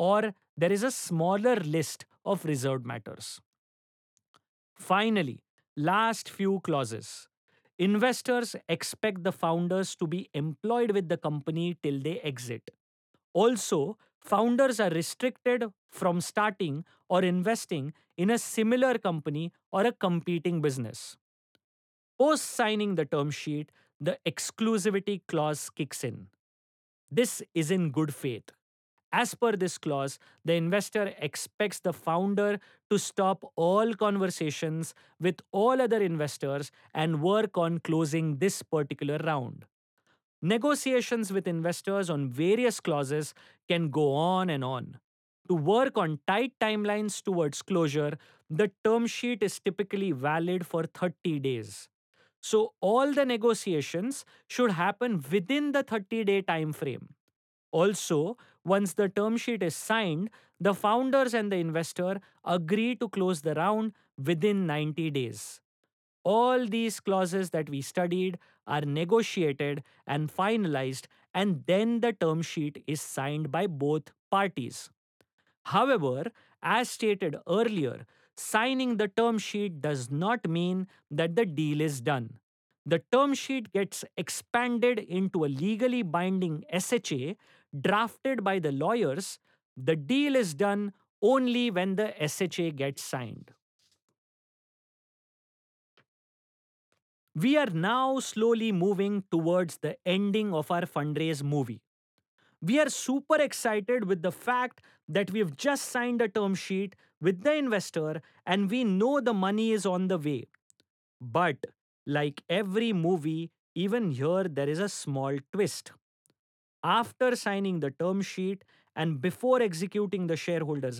or there is a smaller list of reserved matters. Finally, last few clauses. Investors expect the founders to be employed with the company till they exit. Also, founders are restricted from starting or investing in a similar company or a competing business. Post signing the term sheet, the exclusivity clause kicks in. This is in good faith. As per this clause, the investor expects the founder to stop all conversations with all other investors and work on closing this particular round. Negotiations with investors on various clauses can go on and on. To work on tight timelines towards closure, the term sheet is typically valid for 30 days. So all the negotiations should happen within the 30-day time frame. Also, once the term sheet is signed, the founders and the investor agree to close the round within 90 days. All these clauses that we studied are negotiated and finalized, and then the term sheet is signed by both parties. However, as stated earlier, signing the term sheet does not mean that the deal is done. The term sheet gets expanded into a legally binding SHA drafted by the lawyers. The deal is done only when the SHA gets signed. We are now slowly moving towards the ending of our fundraise movie. We are super excited with the fact that we've just signed a term sheet with the investor and we know the money is on the way. But, like every movie, even here there is a small twist. After signing the term sheet and before executing the shareholders